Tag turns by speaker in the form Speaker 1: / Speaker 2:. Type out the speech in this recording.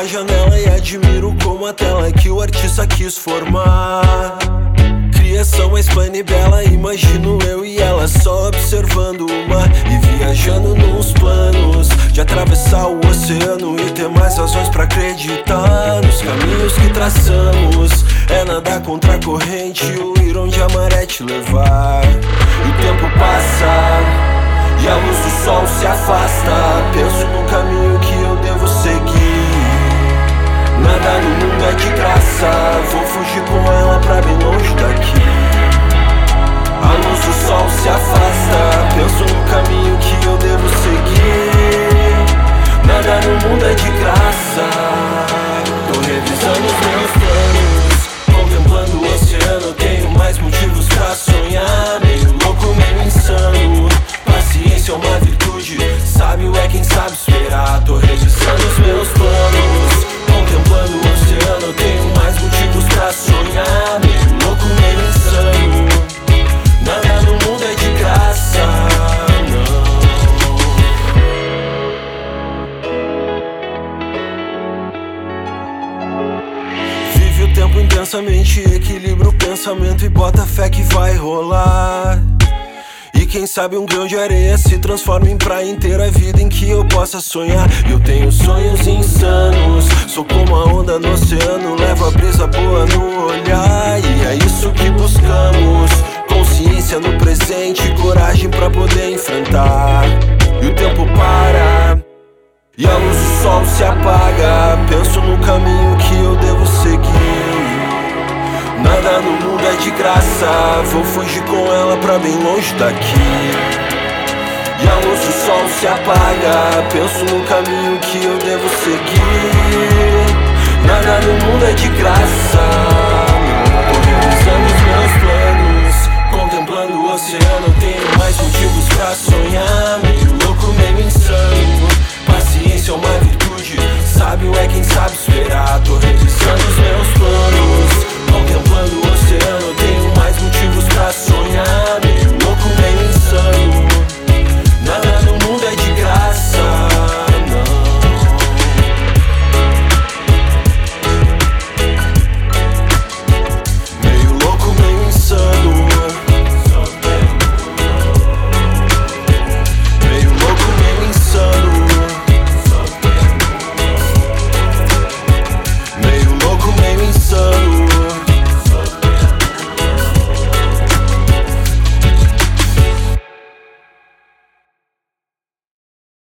Speaker 1: janela e admiro como a tela que o artista quis formar. Criação mais plana e bela, imagino eu e ela só observando o mar e viajando nos planos de atravessar o oceano e ter mais razões pra acreditar nos caminhos que traçamos. É nadar contra a corrente ou ir onde a maré te levar. E o tempo passa e a luz do sol se afasta. Penso no caminho que eu devo seguir. Nada no mundo é de graça, vou fugir com ela pra bem longe daqui. A luz do sol se afasta, penso no caminho que eu devo seguir. Nada no mundo é de graça. Tô revisando os meus planos, contemplando o oceano. Tenho mais motivos pra sonhar, meio louco, meio insano. Paciência é uma virtude, sábio é quem sabe esperar. Tô revisando os meus planos, contemplando o oceano. Tenho mais motivos pra sonhar, meio louco, meio insano. Nada no mundo é de graça, não. Vive o tempo intensamente, equilibra o pensamento e bota fé que vai rolar. E quem sabe um grão de areia se transforma em praia inteira, a vida em que eu possa sonhar. Eu tenho sonhos insanos, sou como a onda no oceano, levo a brisa boa no olhar. E é isso que buscamos, consciência no presente, coragem pra poder enfrentar. E o tempo para e a luz do sol se apaga, penso no caminho que eu devo seguir. Nada no mundo é de graça, vou fugir com ela pra bem longe daqui. E a luz do sol se apaga, penso no caminho que eu devo seguir. Nada